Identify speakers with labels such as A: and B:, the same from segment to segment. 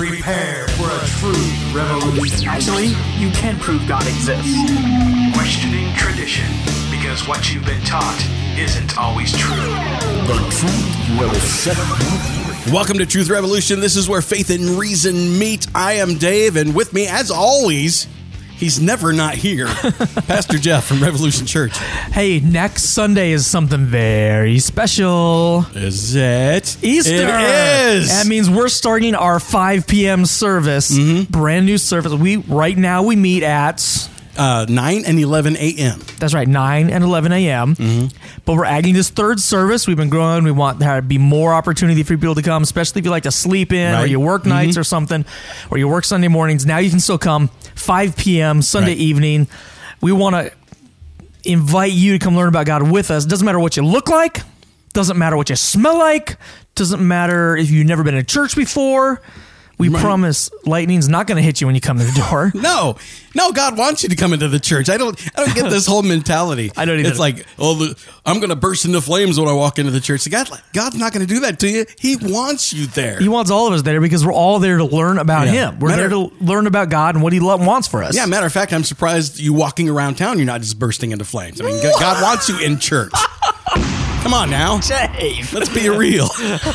A: Prepare for a true revolution.
B: Actually, you can prove God exists.
A: Questioning tradition, because what you've been taught isn't always true.
C: The truth will set you free.
D: Welcome to Truth Revolution. This is where faith and reason meet. I am Dave, and with me, as always, he's never not here, Pastor Jeff from Revolution Church.
B: Hey, next Sunday is something very special.
D: Is it?
B: Easter.
D: It is.
B: That means we're starting our 5 p.m. service, brand new service. Right now we meet at
D: 9 and 11 a.m.
B: That's right, 9 and 11 a.m. But we're adding this third service. We've been growing. We want there to be more opportunity for people to come, especially if you like to sleep in or you work nights or something, or you work Sunday mornings. Now you can still come 5 p.m. Sunday evening. We want to invite you to come learn about God with us. Doesn't matter what you look like. Doesn't matter what you smell like. Doesn't matter if you've never been to church before. We promise lightning's not going to hit you when you come to the door.
D: No, God wants you to come into the church. I don't get this whole mentality.
B: I don't either.
D: It's like, I'm going to burst into flames when I walk into the church. God's not going to do that to you. He wants you there.
B: He wants all of us there because we're all there to learn about Him. We're there to learn about God and what He wants for us.
D: Yeah, matter of fact, I'm surprised you walking around town, you're not just bursting into flames. I mean, God wants you in church. Come on now,
B: Dave.
D: Let's be real.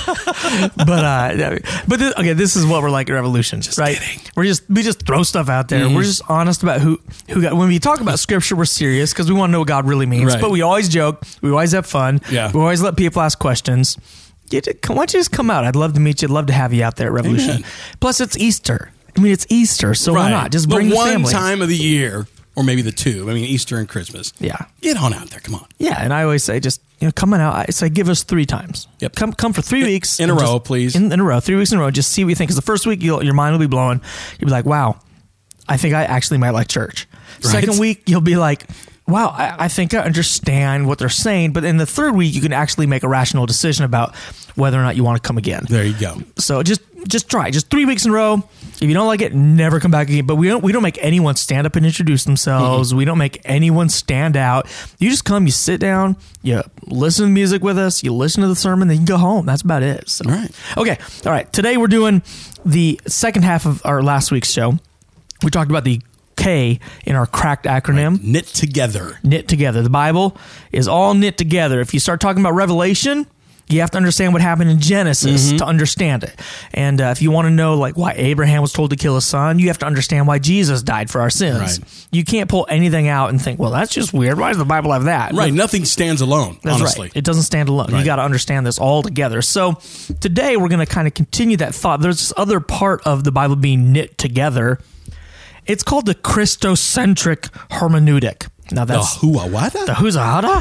B: Okay, this is what we're like at Revolution, right? Kidding. We just throw stuff out there. We're just honest about who got. When we talk about Scripture, we're serious because we want to know what God really means.
D: Right.
B: But we always joke. We always have fun.
D: Yeah.
B: We always let people ask questions. Why don't you just come out? I'd love to meet you. I'd love to have you out there at Revolution.
D: Amen.
B: Plus, it's Easter. I mean, it's Easter, so why not? Just bring the family.
D: one time of the year, or maybe the two. I mean, Easter and Christmas.
B: Yeah.
D: Get on out there. Come on.
B: Yeah, and I always say, just coming out. I say, give us 3 times.
D: Yep.
B: Come for 3 weeks
D: in a row, please.
B: In a row, 3 weeks in a row. Just see what you think. Because the first week, your mind will be blown. You'll be like, wow, I think I actually might like church.
D: Right.
B: Second week, you'll be like, wow, I think I understand what they're saying. But in the third week, you can actually make a rational decision about whether or not you want to come again.
D: There you go.
B: So just try. Just 3 weeks in a row. If you don't like it, never come back again. But we don't make anyone stand up and introduce themselves. We don't make anyone stand out. You just come, you sit down, you listen to music with us, you listen to the sermon, then you go home. That's about it. So.
D: All right.
B: Okay. All right. Today we're doing the second half of our last week's show. We talked about the K in our cracked acronym.
D: Right. Knit together.
B: Knit together. The Bible is all knit together. If you start talking about Revelation, you have to understand what happened in Genesis to understand it. And if you want to know why Abraham was told to kill his son, you have to understand why Jesus died for our sins.
D: Right.
B: You can't pull anything out and think, well, that's just weird. Why does the Bible have that?
D: Right. Nothing stands alone,
B: That's
D: honestly.
B: right. It doesn't stand alone.
D: Right.
B: You got to understand this all together. So today we're going to kind of continue that thought. There's this other part of the Bible being knit together. It's called the Christocentric hermeneutic. Now that's
D: the who-a-wada?
B: The who's-a-hada?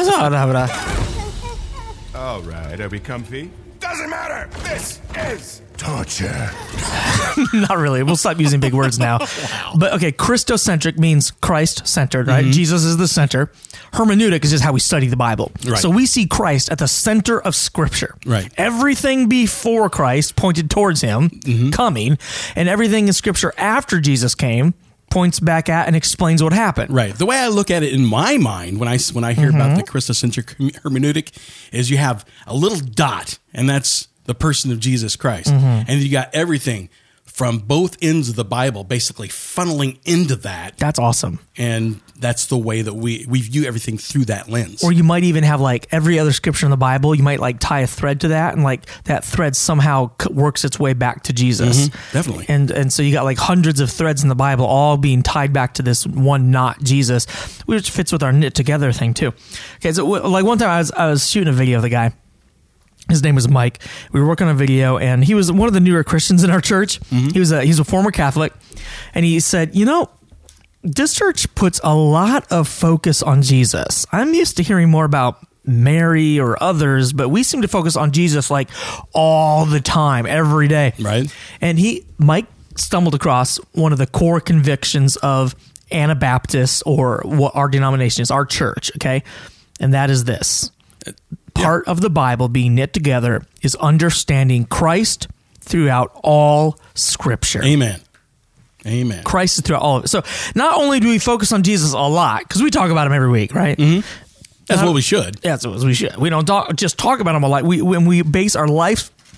E: All right, are we comfy? Doesn't matter. This is torture.
B: Not really. We'll stop using big words now. Wow. But okay, Christocentric means Christ-centered, right? Jesus is the center. Hermeneutic is just how we study the Bible.
D: Right.
B: So we see Christ at the center of Scripture.
D: Right.
B: Everything before Christ pointed towards Him coming, and everything in Scripture after Jesus came points back at and explains what happened.
D: Right. The way I look at it in my mind when I hear about the Christocentric hermeneutic is you have a little dot, and that's the person of Jesus Christ. And you got everything from both ends of the Bible basically funneling into that.
B: That's awesome.
D: And that's the way that we view everything through that lens.
B: Or you might even have every other scripture in the Bible, you might tie a thread to that, and that thread somehow works its way back to Jesus.
D: Definitely.
B: And so you got hundreds of threads in the Bible all being tied back to this one knot, Jesus, which fits with our knit together thing too. Okay, so one time I was shooting a video of the guy. His name was Mike. We were working on a video, and he was one of the newer Christians in our church. He's a former Catholic, and he said, this church puts a lot of focus on Jesus. I'm used to hearing more about Mary or others, but we seem to focus on Jesus all the time, every day.
D: Right.
B: And Mike stumbled across one of the core convictions of Anabaptists, or what our denomination is, our church, okay? And that is this. Part of the Bible being knit together is understanding Christ throughout all Scripture.
D: Amen.
B: Christ is throughout all of it. So not only do we focus on Jesus a lot, because we talk about him every week, right?
D: That's what we should.
B: That's what we should. We don't just talk about him a lot. When we base our life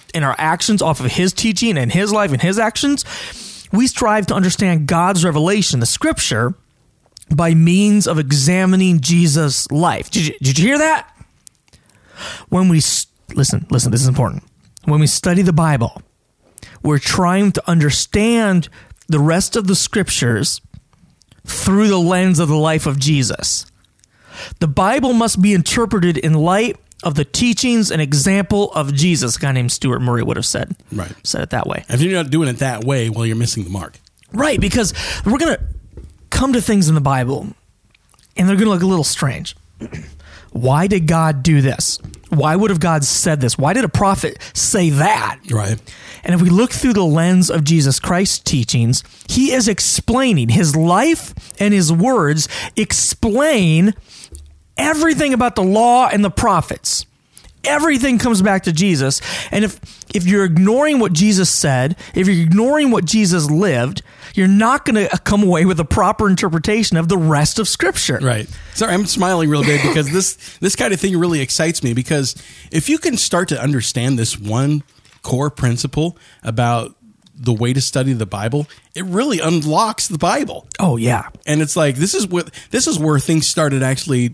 B: and our actions off of his teaching and his life and his actions. We strive to understand God's revelation, the scripture, by means of examining Jesus' life. Did you hear that? When we listen, this is important. When we study the Bible, we're trying to understand the rest of the scriptures through the lens of the life of Jesus. The Bible must be interpreted in light of the teachings and example of Jesus. A guy named Stuart Murray would have said it that way.
D: If you're not doing it that way, well, you're missing the mark.
B: Right, because we're going to come to things in the Bible, and they're going to look a little strange. Why did God do this? Why would have God said this? Why did a prophet say that?
D: Right.
B: And if we look through the lens of Jesus Christ's teachings, he is explaining his life, and his words explain everything about the law and the prophets. Everything comes back to Jesus. And if you're ignoring what Jesus said, if you're ignoring what Jesus lived, you're not going to come away with a proper interpretation of the rest of Scripture.
D: Right. Sorry, I'm smiling real big because this kind of thing really excites me, because if you can start to understand this one core principle about the way to study the Bible, it really unlocks the Bible.
B: Oh, yeah.
D: And it's like, this is where things started actually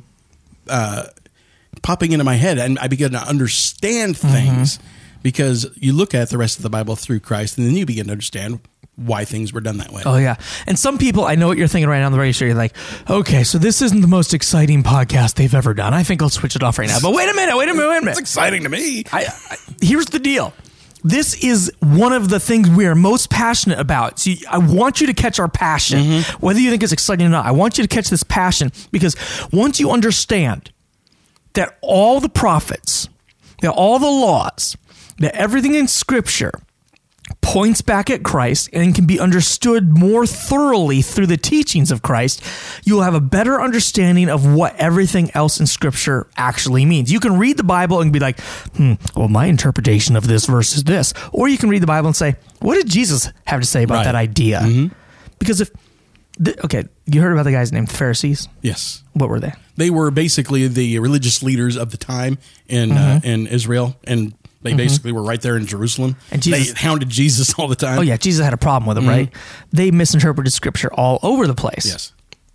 D: popping into my head, and I began to understand things because you look at the rest of the Bible through Christ, and then you begin to understand why things were done that way.
B: Oh, yeah. And some people, I know what you're thinking right now on the radio show. You're like, okay, so this isn't the most exciting podcast they've ever done. I think I'll switch it off right now. But wait a minute.
D: It's exciting to me.
B: Here's the deal. This is one of the things we are most passionate about. So I want you to catch our passion, whether you think it's exciting or not. I want you to catch this passion, because once you understand that all the prophets, that all the laws, that everything in Scripture points back at Christ and can be understood more thoroughly through the teachings of Christ, you'll have a better understanding of what everything else in Scripture actually means. You can read the Bible and be like, well, my interpretation of this verse is this. Or you can read the Bible and say, what did Jesus have to say about that idea? Because you heard about the guys named Pharisees?
D: Yes.
B: What were they?
D: They were basically the religious leaders of the time in Israel, and they basically were right there in Jerusalem. And they hounded Jesus all the time.
B: Oh, yeah. Jesus had a problem with them, right? They misinterpreted Scripture all over the place.
D: Yes.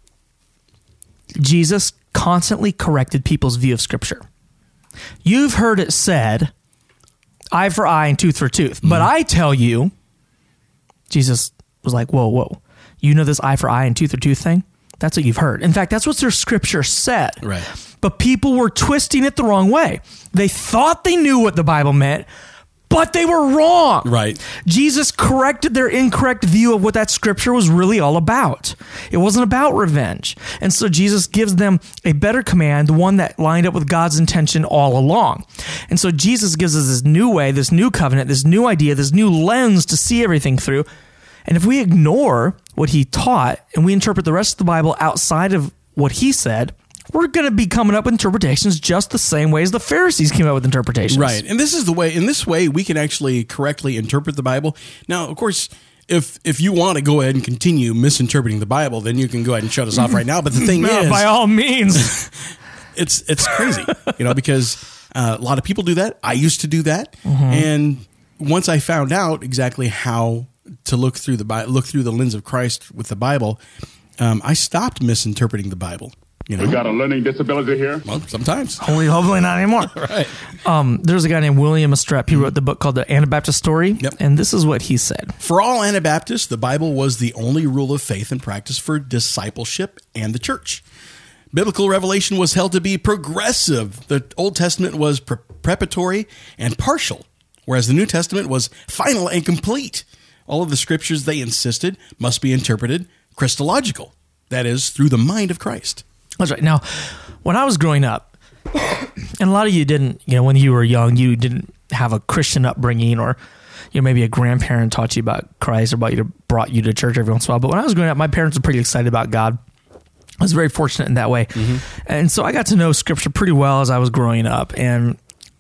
B: Jesus constantly corrected people's view of Scripture. You've heard it said, eye for eye and tooth for tooth. But I tell you, Jesus was like, whoa. You know this eye for eye and tooth for tooth thing? That's what you've heard. In fact, that's what their Scripture said.
D: Right.
B: But people were twisting it the wrong way. They thought they knew what the Bible meant, but they were wrong.
D: Right.
B: Jesus corrected their incorrect view of what that Scripture was really all about. It wasn't about revenge. And so Jesus gives them a better command, one that lined up with God's intention all along. And so Jesus gives us this new way, this new covenant, this new idea, this new lens to see everything through. And if we ignore what he taught and we interpret the rest of the Bible outside of what he said, we're going to be coming up with interpretations just the same way as the Pharisees came up with interpretations.
D: Right. And this is the way, in this way, we can actually correctly interpret the Bible. Now, of course, if you want to go ahead and continue misinterpreting the Bible, then you can go ahead and shut us off right now. But the thing is,
B: by all means,
D: it's crazy, because a lot of people do that. I used to do that. And once I found out exactly how to look through the lens of Christ with the Bible, I stopped misinterpreting the Bible.
E: We got a learning disability here?
D: Well, sometimes.
B: Hopefully not anymore.
D: Right.
B: There's a guy named William Estrep. He wrote the book called The Anabaptist Story.
D: Yep.
B: And this is what he said.
D: For all Anabaptists, the Bible was the only rule of faith and practice for discipleship and the church. Biblical revelation was held to be progressive. The Old Testament was preparatory and partial, whereas the New Testament was final and complete. All of the scriptures, they insisted, must be interpreted Christological. That is, through the mind of Christ.
B: That's right. Now, when I was growing up, and a lot of you didn't, when you were young, you didn't have a Christian upbringing, or maybe a grandparent taught you about Christ or brought you to church every once in a while. But when I was growing up, my parents were pretty excited about God. I was very fortunate in that way. And so I got to know Scripture pretty well as I was growing up. And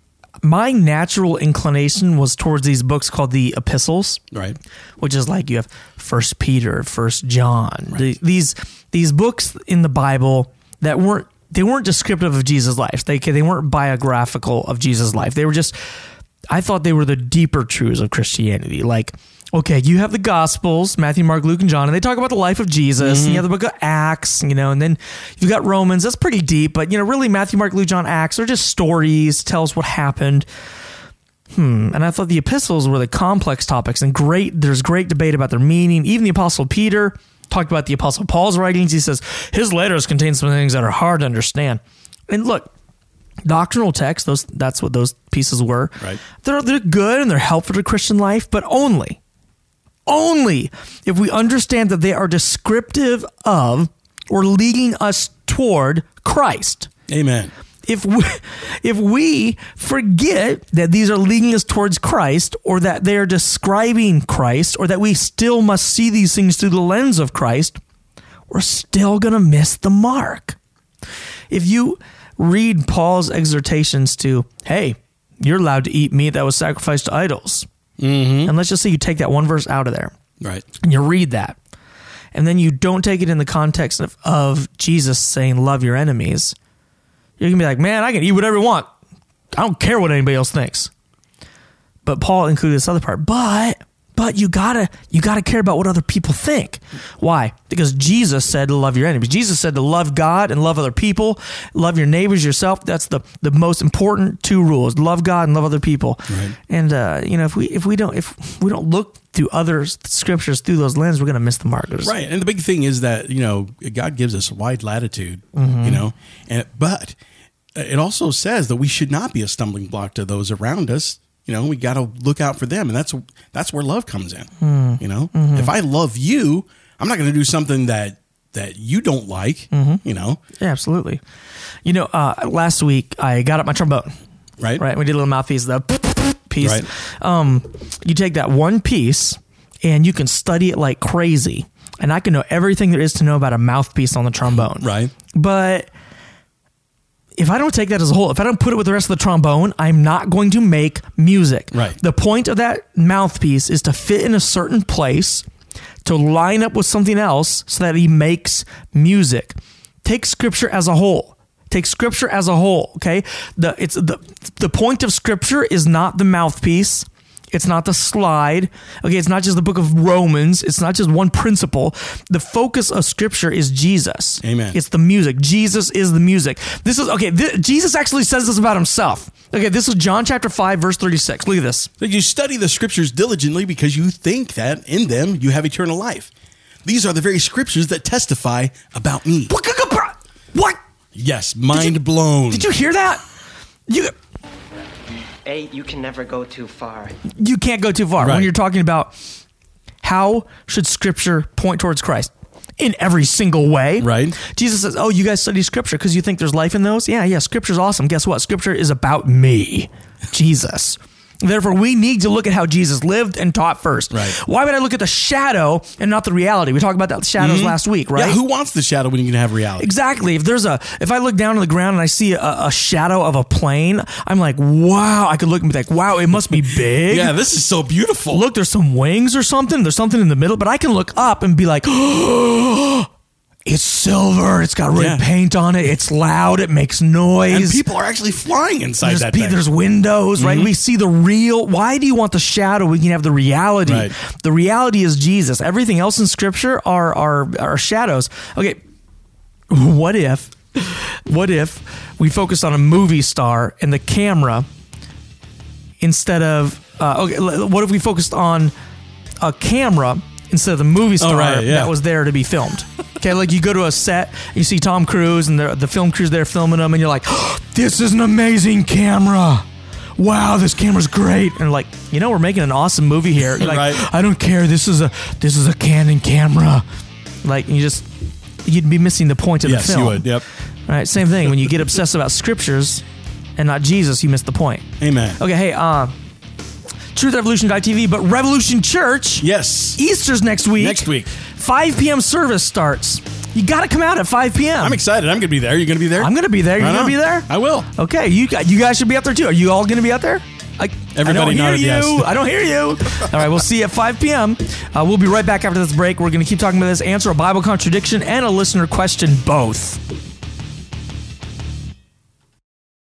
B: my natural inclination was towards these books called the epistles,
D: right?
B: Which is like you have 1 Peter, 1 John,
D: right.
B: These books in the Bible that weren't descriptive of Jesus' life. They weren't biographical of Jesus' life. They were just I thought they were the deeper truths of Christianity. Like, okay, you have the Gospels, Matthew, Mark, Luke, and John, and they talk about the life of Jesus. And you have the book of Acts, and then you've got Romans. That's pretty deep, but really Matthew, Mark, Luke, John, Acts are just stories, tell us what happened. And I thought the epistles were the complex topics, and there's great debate about their meaning. Even the Apostle Peter talked about the Apostle Paul's writings. He says his letters contain some things that are hard to understand. And look, doctrinal texts, that's what those pieces were.
D: Right.
B: They're good and they're helpful to Christian life, but only if we understand that they are descriptive of or leading us toward Christ.
D: Amen.
B: If we forget that these are leading us towards Christ, or that they are describing Christ, or that we still must see these things through the lens of Christ, we're still going to miss the mark. If you read Paul's exhortations to, hey, you're allowed to eat meat that was sacrificed to idols. And let's just say you take that one verse out of there.
D: Right.
B: And you read that. And then you don't take it in the context of Jesus saying, love your enemies. You're going to be like, man, I can eat whatever I want. I don't care what anybody else thinks. But Paul included this other part. But you gotta care about what other people think. Why? Because Jesus said to love your enemies. Jesus said to love God and love other people. Love your neighbors, yourself. That's the most important two rules. Love God and love other people.
D: Right.
B: And if we don't look through other scriptures through those lenses, we're gonna miss the mark.
D: Right. And the big thing is that God gives us wide latitude. But it also says that we should not be a stumbling block to those around us. We got to look out for them, and that's where love comes in. If I love you, I'm not going to do something that you don't like.
B: Yeah, absolutely. Last week I got up my trombone.
D: Right.
B: We did a little mouthpiece, the piece.
D: Right.
B: You take that one piece and you can study it like crazy, and I can know everything there is to know about a mouthpiece on the trombone.
D: Right.
B: But if I don't take that as a whole, if I don't put it with the rest of the trombone, I'm not going to make music.
D: Right.
B: The point of that mouthpiece is to fit in a certain place, to line up with something else so that he makes music. Take scripture as a whole. Okay? The point of scripture is not the mouthpiece. It's not the slide. Okay, it's not just the book of Romans. It's not just one principle. The focus of scripture is Jesus.
D: Amen.
B: It's the music. Jesus is the music. Jesus actually says this about himself. Okay, this is John chapter 5, verse 36. Look at this.
D: You study the scriptures diligently because you think that in them you have eternal life. These are the very scriptures that testify about me.
B: What?
D: Yes, mind blown.
B: Did you hear that?
F: You can never go too far.
B: You can't go too far
D: Right.
B: when you're talking about how should scripture point towards Christ in every single way.
D: Right.
B: Jesus says, you guys study scripture because you think there's life in those? Yeah, scripture's awesome. Guess what? Scripture is about me, Jesus. Therefore, we need to look at how Jesus lived and taught first.
D: Right.
B: Why would I look at the shadow and not the reality? We talked about that shadows last week, right?
D: Yeah, who wants the shadow when you can have reality?
B: Exactly. If I look down on the ground and I see a shadow of a plane, I'm like, wow. I could look and be like, wow, it must be big.
D: Yeah, this is so beautiful.
B: Look, there's some wings or something. There's something in the middle, but I can look up and be like, oh, it's silver. It's got red paint on it. It's loud. It makes noise.
D: And people are actually flying inside that thing.
B: There's windows, right? We see the real. Why do you want the shadow? We can have the reality.
D: Right.
B: The reality is Jesus. Everything else in Scripture are shadows. Okay, what if we focus on a movie star and the camera instead of what if we focused on a camera instead of the movie star that was there to be filmed? Okay, like you go to a set, you see Tom Cruise and the film crew's there filming them, and you're like, this is an amazing camera. Wow, this camera's great. And like, we're making an awesome movie here. You're like,
D: Right.
B: I don't care. This is a Canon camera. Like, you'd be missing the point of the film.
D: Yes, you would. Yep.
B: All right, same thing. When you get obsessed about scriptures and not Jesus, you miss the point.
D: Amen.
B: Okay, hey, TruthRevolution.tv, but Revolution Church.
D: Yes.
B: Easter's next week. 5 p.m. service starts. You got to come out at 5 p.m.
D: I'm excited. I'm going to be there. You going to be there?
B: I'm going to be there. You're going to be there?
D: I will.
B: Okay, you guys should be out there too. Are you all going to be out there?
D: Everybody nodded yes.
B: I don't hear you. All right, we'll see you at 5 p.m. We'll be right back after this break. We're going to keep talking about this, answer a Bible contradiction and a listener question, both.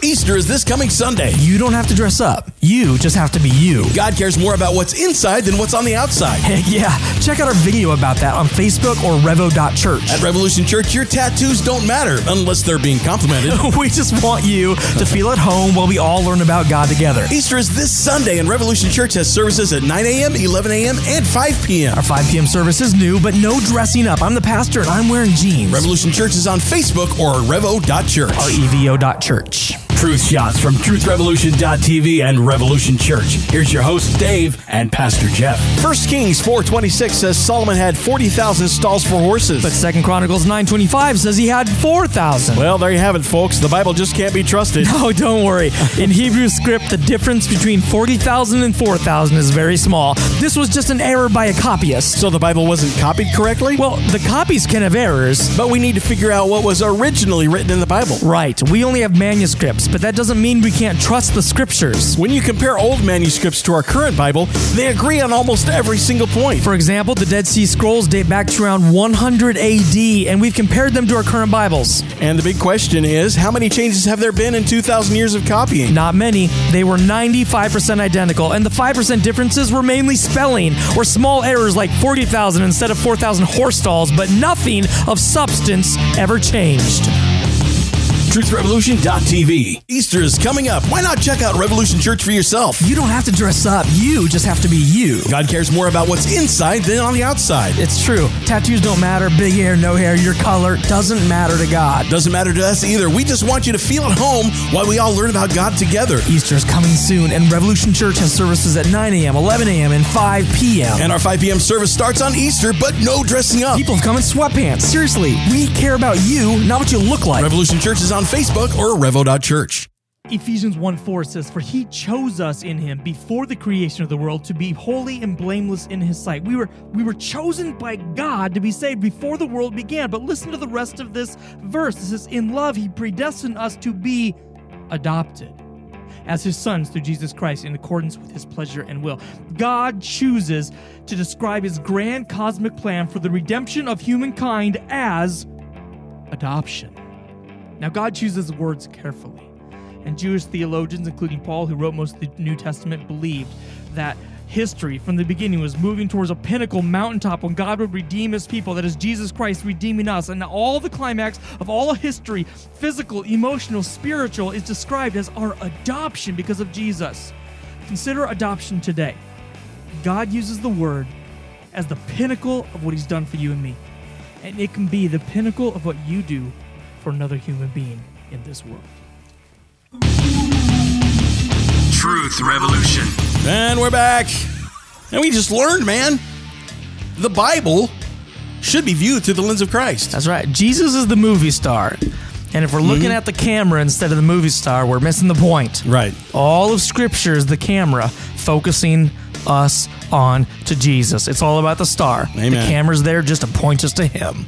D: Easter is this coming Sunday.
B: You don't have to dress up. You just have to be you.
D: God cares more about what's inside than what's on the outside.
B: Heck yeah. Check out our video about that on Facebook or revo.church.
D: At Revolution Church, your tattoos don't matter unless they're being complimented.
B: We just want you to feel at home while we all learn about God together.
D: Easter is this Sunday, and Revolution Church has services at 9 a.m., 11 a.m., and 5 p.m.
B: Our 5 p.m. service is new, but no dressing up. I'm the pastor, and I'm wearing jeans.
D: Revolution Church is on Facebook or revo.church.
B: revo.church.
C: Truth shots from truthrevolution.tv and Revolution Church. Here's your host, Dave, and Pastor Jeff.
D: 1 Kings 4:26 says Solomon had 40,000 stalls for horses.
B: But 2 Chronicles 9:25 says he had 4,000.
D: Well, there you have it, folks. The Bible just can't be trusted.
B: No, don't worry. In Hebrew script, the difference between 40,000 and 4,000 is very small. This was just an error by a copyist.
D: So the Bible wasn't copied correctly?
B: Well, the copies can have errors.
D: But we need to figure out what was originally written in the Bible.
B: Right. We only have manuscripts, but that doesn't mean we can't trust the scriptures.
D: When you compare old manuscripts to our current Bible, they agree on almost every single point.
B: For example, the Dead Sea Scrolls date back to around 100 AD, and we've compared them to our current Bibles.
D: And the big question is, how many changes have there been in 2,000 years of copying?
B: Not many. They were 95% identical, and the 5% differences were mainly spelling or small errors like 40,000 instead of 4,000 horse stalls, but nothing of substance ever changed.
C: truthrevolution.tv.
D: Easter is coming up. Why not check out Revolution Church for yourself?
B: You don't have to dress up. You just have to be you.
D: God cares more about what's inside than on the outside.
B: It's true. Tattoos don't matter. Big hair, no hair, your color doesn't matter to God.
D: Doesn't matter to us either. We just want you to feel at home while we all learn about God together.
B: Easter is coming soon, and Revolution Church has services at 9 a.m., 11 a.m., and 5 p.m.
D: And our 5 p.m. service starts on Easter, but no dressing up.
B: People have come in sweatpants. Seriously, we care about you, not what you look like.
D: Revolution Church is on Facebook or revo.church.
B: Ephesians 1:4 says, "For he chose us in him before the creation of the world to be holy and blameless in his sight." We were chosen by God to be saved before the world began. But listen to the rest of this verse. It says, "In love he predestined us to be adopted as his sons through Jesus Christ in accordance with his pleasure and will." God chooses to describe his grand cosmic plan for the redemption of humankind as adoption. Now, God chooses words carefully. And Jewish theologians, including Paul, who wrote most of the New Testament, believed that history from the beginning was moving towards a pinnacle mountaintop when God would redeem his people, that is Jesus Christ redeeming us. And all the climax of all of history, physical, emotional, spiritual, is described as our adoption because of Jesus. Consider adoption today. God uses the word as the pinnacle of what he's done for you and me. And it can be the pinnacle of what you do for another human being in this world.
A: Truth Revolution.
D: And we're back. And we just learned, man, the Bible should be viewed through the lens of Christ.
B: That's right. Jesus is the movie star. And if we're looking at the camera instead of the movie star, we're missing the point.
D: Right.
B: All of Scripture is the camera focusing us on to Jesus. It's all about the star.
D: Amen.
B: The camera's there just to point us to him.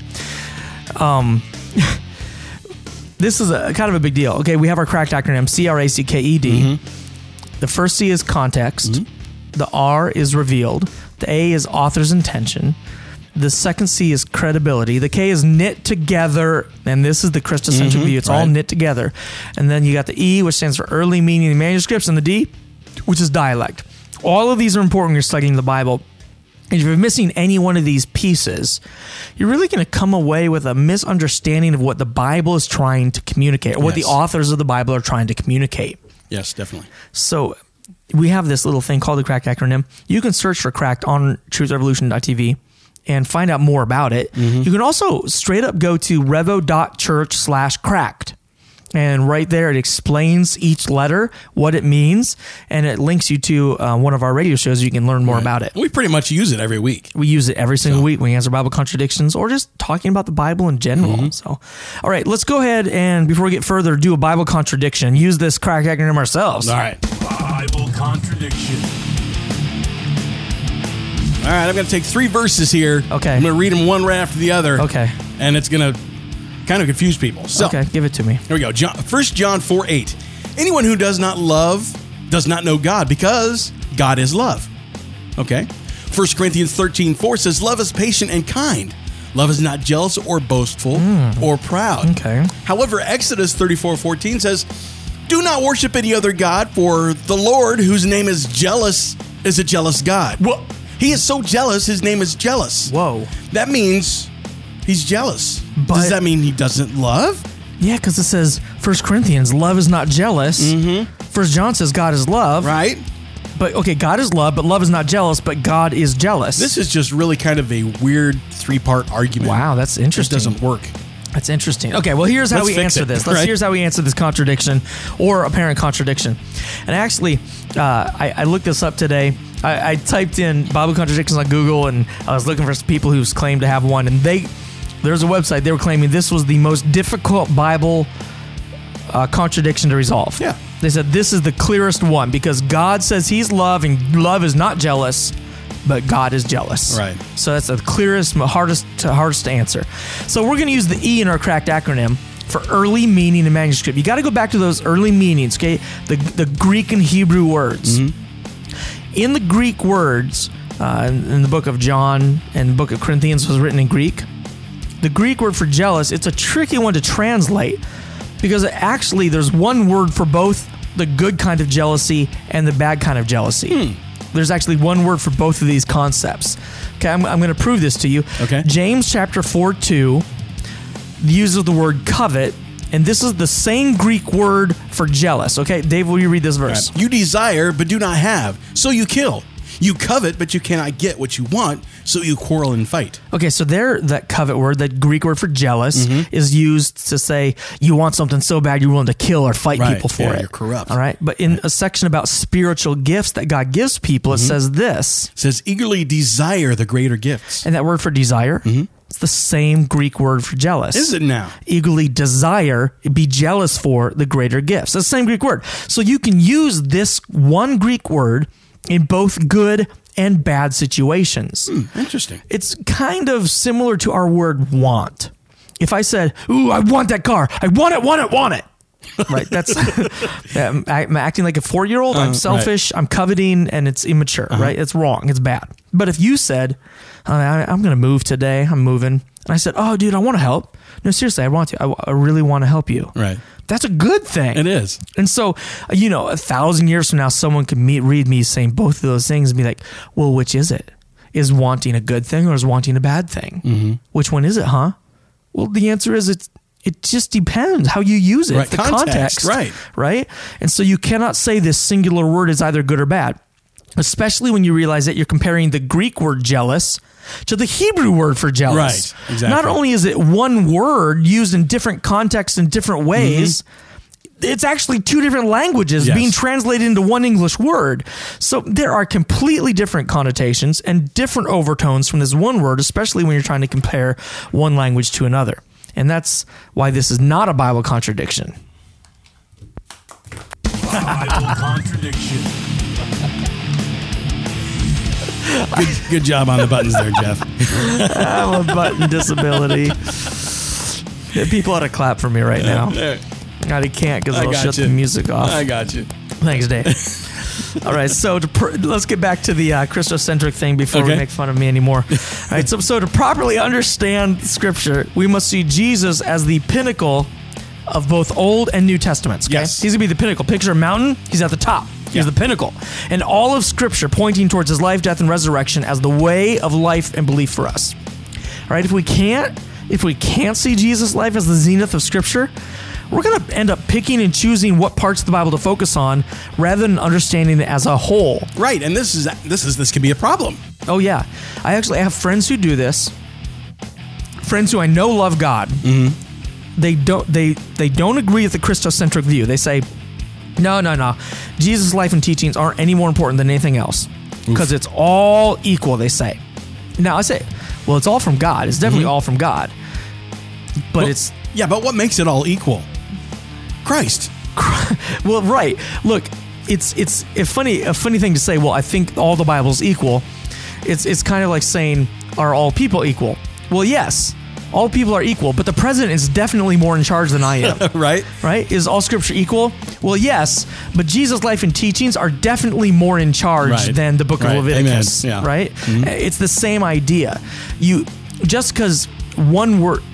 B: This is a kind of a big deal. Okay, we have our cracked acronym, CRACKED. The first C is context. The R is revealed. The A is author's intention. The second C is credibility. The K is knit together, and this is the Christocentric view. It's all knit together. And then you got the E, which stands for early meaning in manuscripts, and the D, which is dialect. All of these are important when you're studying the Bible. If you're missing any one of these pieces, you're really going to come away with a misunderstanding of what the Bible is trying to communicate, or what the authors of the Bible are trying to communicate.
D: Yes, definitely.
B: So we have this little thing called the cracked acronym. You can search for cracked on truthrevolution.tv and find out more about it. You can also straight up go to revo.church/cracked. And right there, it explains each letter, what it means, and it links you to one of our radio shows. You can learn more about it.
D: We pretty much use it every week.
B: We use it every single week when we answer Bible contradictions or just talking about the Bible in general. So, all right, let's go ahead and, before we get further, do a Bible contradiction. Use this cracked acronym ourselves.
D: All right.
C: Bible contradiction.
D: All right, I'm going to take 3 verses here.
B: Okay.
D: I'm going to read them one right after the other.
B: Okay.
D: And it's going to kind of confuse people. So,
B: Okay, give it to me.
D: Here we go. 1 John 4:8. Anyone who does not love does not know God, because God is love. Okay. 1 Corinthians 13:4 says, love is patient and kind. Love is not jealous or boastful or proud.
B: Okay.
D: However, Exodus 34:14 says, Do not worship any other God, for the Lord, whose name is jealous, is a jealous God.
B: Whoa.
D: He is so jealous, his name is jealous.
B: Whoa.
D: That means he's jealous.
B: But-
D: Does that mean he doesn't love?
B: Yeah, because it says 1 Corinthians, love is not jealous. Mm-hmm. 1 John says God is love.
D: Right?
B: But okay, God is love, but love is not jealous, but God is jealous.
D: This is just really kind of a weird 3-part argument.
B: Wow, that's
D: It
B: interesting.
D: doesn't work.
B: That's interesting. Okay, well, here's how
D: Let's
B: we
D: fix
B: answer
D: it,
B: this.
D: right?
B: Here's how we answer this contradiction or apparent contradiction. And actually, I looked this up today. I typed in Bible contradictions on Google, and I was looking for some people who's claimed to have one. And there's a website, they were claiming this was the most difficult Bible contradiction to resolve.
D: Yeah.
B: They said this is the clearest one because God says he's love, and love is not jealous, but God is jealous.
D: Right.
B: So that's the clearest, hardest to answer. So we're going to use the E in our cracked acronym for early meaning in manuscript. You got to go back to those early meanings, okay? The Greek and Hebrew words. Mm-hmm. In the Greek words, in the book of John and the book of Corinthians was written in Greek. The Greek word for jealous, it's a tricky one to translate because actually there's one word for both the good kind of jealousy and the bad kind of jealousy. There's actually one word for both of these concepts. Okay, I'm going to prove this to you.
D: Okay.
B: James chapter 4:2 uses the word covet, and this is the same Greek word for jealous. Okay, Dave, will you read this verse?
D: You desire, but do not have, so you kill. You covet, but you cannot get what you want, so you quarrel and fight.
B: Okay, so there, that covet word, that Greek word for jealous, is used to say you want something so bad you're willing to kill or fight
D: Right,
B: people for
D: yeah,
B: it.
D: you're corrupt.
B: All right, but in a section about spiritual gifts that God gives people, it says this,
D: It says, eagerly desire the greater gifts.
B: and that word for desire, it's the same Greek word for jealous.
D: Is it now?
B: Eagerly desire, be jealous for the greater gifts. It's the same Greek word. So you can use this one Greek word in both good and bad situations.
D: Interesting.
B: It's kind of similar to our word want. If I said, ooh, I want that car. I want it. Right. That's I'm acting like a 4-year-old. I'm selfish. Right. I'm coveting, and it's immature. Right. It's wrong. It's bad. But if you said, I'm going to move today. I'm moving. And I said, oh, dude, I want to help. No, seriously, I want to. I really want to help you.
D: Right.
B: That's a good thing.
D: It is.
B: And so, 1,000 years from now, someone could read me saying both of those things and be like, well, which is it? Is wanting a good thing or is wanting a bad thing? Mm-hmm. Which one is it, huh? Well, the answer is it just depends how you use it.
D: Right.
B: The context.
D: Right.
B: Right? And so you cannot say this singular word is either good or bad, especially when you realize that you're comparing the Greek word jealous to the Hebrew word for jealous.
D: Right, exactly.
B: Not only is it one word used in different contexts in different ways, it's actually two different languages being translated into one English word. So there are completely different connotations and different overtones from this one word, especially when you're trying to compare one language to another. And that's why this is not a Bible contradiction.
C: Bible contradiction.
D: Good job on the buttons there, Jeff.
B: I have a button disability. People ought to clap for me right now. God, he can't because I'll shut the music off.
D: I got you.
B: Thanks, Dave. All right, so let's get back to the Christocentric thing before we make fun of me anymore. All right, so to properly understand Scripture, we must see Jesus as the pinnacle of both Old and New Testaments. Okay?
D: Yes.
B: He's going to be the pinnacle. Picture a mountain, he's at the top. He's the pinnacle. And all of Scripture pointing towards his life, death, and resurrection as the way of life and belief for us. All right, if we can't see Jesus' life as the zenith of Scripture, we're going to end up picking and choosing what parts of the Bible to focus on rather than understanding it as a whole.
D: Right, and this can be a problem.
B: Oh yeah, I have friends who do this. Friends who I know love God. Mm-hmm. They don't agree with the Christocentric view. They say, no. Jesus' life and teachings aren't any more important than anything else because it's all equal. They say. Now I say, well, it's all from God. It's definitely all from God. But
D: but what makes it all equal? Christ.
B: Well, right. Look, it's a funny thing to say. Well, I think all the Bible's equal. It's kind of like saying, are all people equal? Well, yes, all people are equal, but the president is definitely more in charge than I am.
D: Right.
B: Right? Is all Scripture equal? Well, yes, but Jesus' life and teachings are definitely more in charge than the book of Leviticus.
D: Amen. Yeah.
B: Right? Mm-hmm. It's the same idea. Just because one word,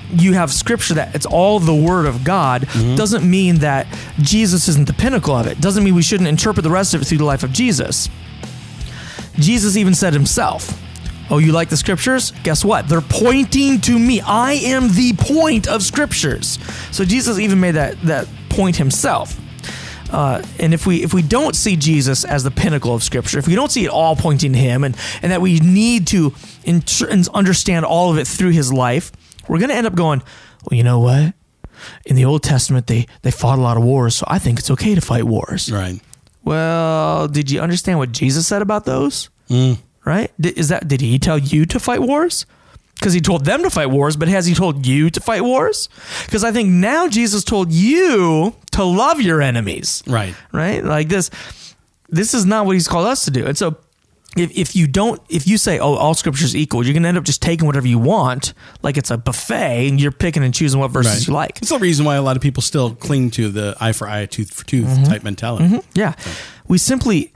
B: you have scripture that it's all the word of God doesn't mean that Jesus isn't the pinnacle of it. Doesn't mean we shouldn't interpret the rest of it through the life of Jesus. Jesus even said himself, oh, you like the scriptures? Guess what? They're pointing to me. I am the point of scriptures. So Jesus even made that point himself. And if we don't see Jesus as the pinnacle of Scripture, if we don't see it all pointing to him, and that we need to understand all of it through his life, we're going to end up going, well, you know what? In the Old Testament, they fought a lot of wars, so I think it's okay to fight wars.
D: Right.
B: Well, did you understand what Jesus said about those? Right? Did he tell you to fight wars? Because he told them to fight wars, but has he told you to fight wars? Because I think now Jesus told you to love your enemies.
D: Right.
B: Right? Like this is not what he's called us to do. And so if you say, oh, all scripture is equal, you're going to end up just taking whatever you want, like it's a buffet, and you're picking and choosing what verses you like.
D: It's the reason why a lot of people still cling to the eye for eye, tooth for tooth type mentality.
B: Yeah. So. We simply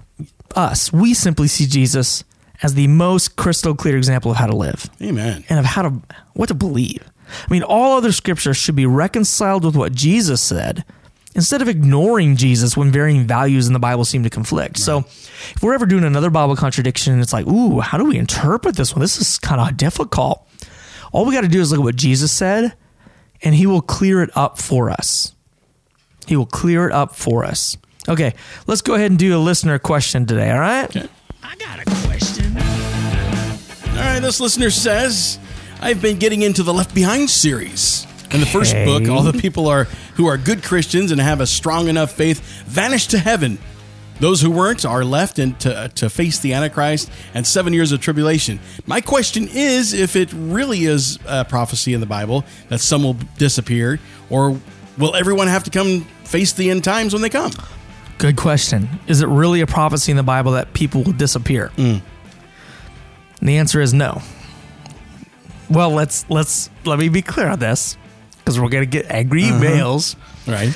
B: see Jesus as the most crystal clear example of how to live.
D: Amen.
B: And of what to believe. I mean, all other scripture should be reconciled with what Jesus said instead of ignoring Jesus when varying values in the Bible seem to conflict. Right. So if we're ever doing another Bible contradiction, it's like, ooh, how do we interpret this one? This is kind of difficult. All we got to do is look at what Jesus said, and he will clear it up for us. He will clear it up for us. Okay, let's go ahead and do a listener question today, all right?
D: Okay.
G: I got a question.
D: All right, this listener says, I've been getting into the Left Behind series. In the first book, all the people who are good Christians and have a strong enough faith vanish to heaven. Those who weren't are left to face the Antichrist and 7 years of tribulation. My question is if it really is a prophecy in the Bible that some will disappear, or will everyone have to come face the end times when they come?
B: Good question. Is it really a prophecy in the Bible that people will disappear? And the answer is no. Well, let me be clear on this, because we're gonna get angry emails.
D: Right.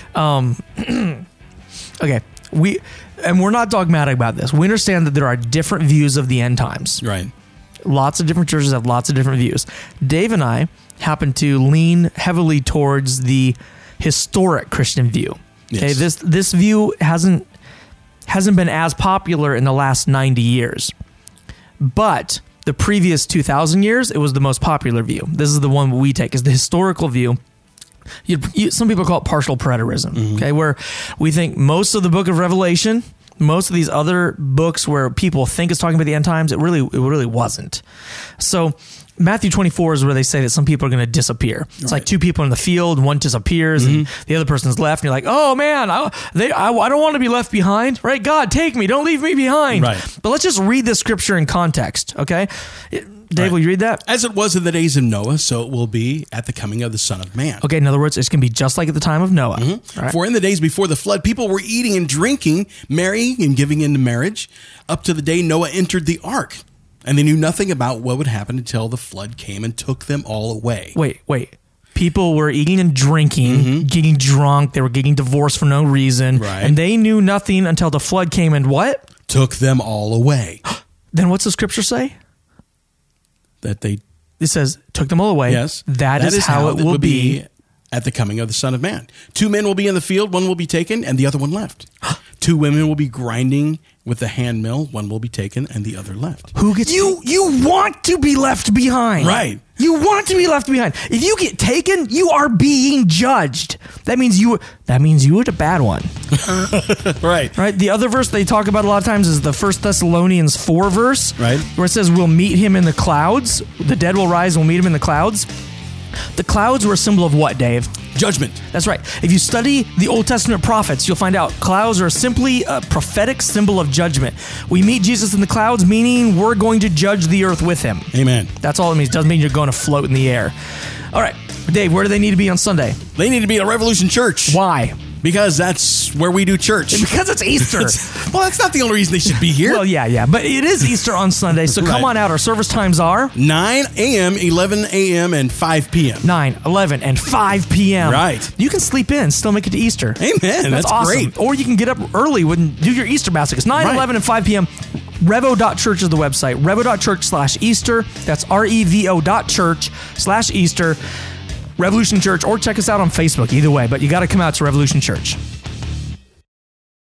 B: Okay. We're not dogmatic about this. We understand that there are different views of the end times.
D: Right.
B: Lots of different churches have lots of different views. Dave and I happen to lean heavily towards the historic Christian view. Okay,
D: Yes.
B: this view hasn't been as popular in the last 90 years, but the previous 2,000 years, it was the most popular view. This is the one we take, is the historical view. Some people call it partial preterism, okay, where we think most of the book of Revelation, most of these other books where people think it's talking about the end times, it really wasn't. So Matthew 24 is where they say that some people are going to disappear. It's like two people in the field, one disappears and the other person's left, and you're like, oh man, I don't want to be left behind, right? God, take me, don't leave me behind.
D: Right.
B: But let's just read this scripture in context, okay? Dave, will you read that?
D: As it was in the days of Noah, so it will be at the coming of the Son of Man.
B: Okay, in other words, it's going to be just like at the time of Noah. Right?
D: For in the days before the flood, people were eating and drinking, marrying and giving in to marriage, up to the day Noah entered the ark. And they knew nothing about what would happen until the flood came and took them all away.
B: Wait. People were eating and drinking, getting drunk. They were getting divorced for no reason.
D: Right.
B: And they knew nothing until the flood came and what?
D: Took them all away.
B: Then what's the scripture say?
D: It
B: says, took them all away.
D: Yes.
B: That is how it will be
D: at the coming of the Son of Man. 2 men will be in the field, one will be taken, and the other one left. 2 women will be grinding with the hand mill, one will be taken, and the other left.
B: Who gets you want to be left behind.
D: Right.
B: You want to be left behind. If you get taken, you are being judged. That means you were the bad one.
D: Right.
B: Right? The other verse they talk about a lot of times is the 1 Thessalonians 4 verse.
D: Right.
B: Where it says, we'll meet him in the clouds. The dead will rise, we'll meet him in the clouds. The clouds were a symbol of what, Dave?
D: Judgment.
B: That's right. If you study the Old Testament prophets, you'll find out clouds are simply a prophetic symbol of judgment. We meet Jesus in the clouds, meaning we're going to judge the earth with him.
D: Amen.
B: That's all it means. It doesn't mean you're going to float in the air. All right. Dave, where do they need to be on Sunday?
D: They need to be at Revolution Church.
B: Why?
D: Because that's where we do church.
B: Because it's Easter.
D: Well, that's not the only reason they should be here.
B: Well, yeah. But it is Easter on Sunday, so come on out. Our service times are
D: 9 a.m., 11 a.m., and 5 p.m.
B: 9, 11, and 5 p.m.
D: Right.
B: You can sleep in, still make it to Easter.
D: Amen. That's
B: awesome.
D: great.
B: Or you can get up early and do your Easter baskets. 9,
D: Right.
B: 11, and 5 p.m. Revo.church is the website. Revo.church/Easter. That's revo.church/Easter. Revolution Church, or check us out on Facebook. Either way, but you got to come out to Revolution Church.